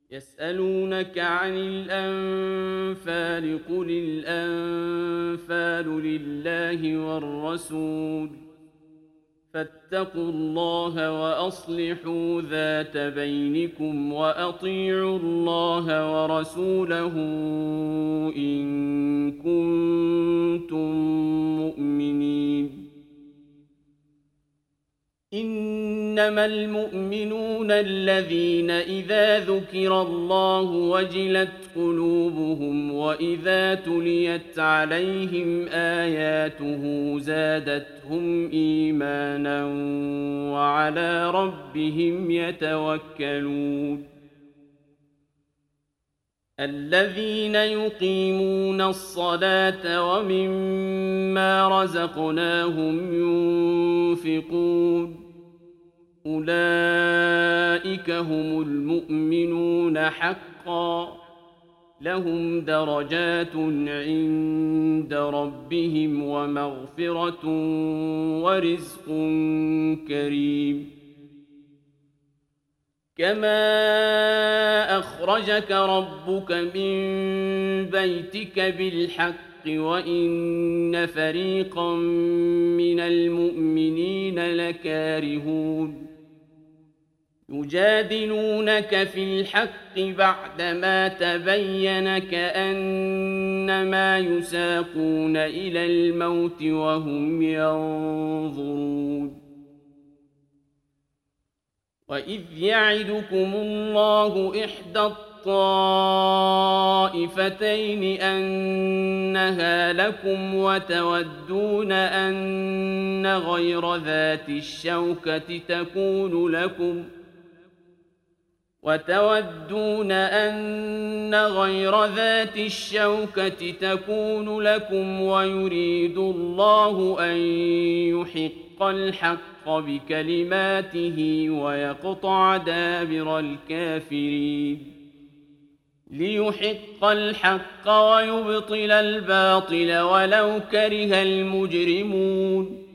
يسألونك عن الأنفال قل الأنفال لله والرسول فاتقوا الله وأصلحوا ذات بينكم وأطيعوا الله ورسوله إن كنتم مؤمنين. إنما المؤمنون الذين إذا ذكر الله وجلت قلوبهم وإذا تليت عليهم آياته زادتهم إيمانا وعلى ربهم يتوكلون. الذين يقيمون الصلاة ومما رزقناهم ينفقون أولئك هم المؤمنون حقا لهم درجات عند ربهم ومغفرة ورزق كريم. كما أخرجك ربك من بيتك بالحق وإن فريقا من المؤمنين لكارهون يجادلونك في الحق بعدما تبين كأنما يساقون إلى الموت وهم ينظرون. وإذ يعدكم الله إحدى الطائفتين أنها لكم وتودون أن غير ذات الشوكة تكون لكم ويريد الله أن يحق الحق بكلماته ويقطع دابر الكافرين ليحق الحق ويبطل الباطل ولو كره المجرمون.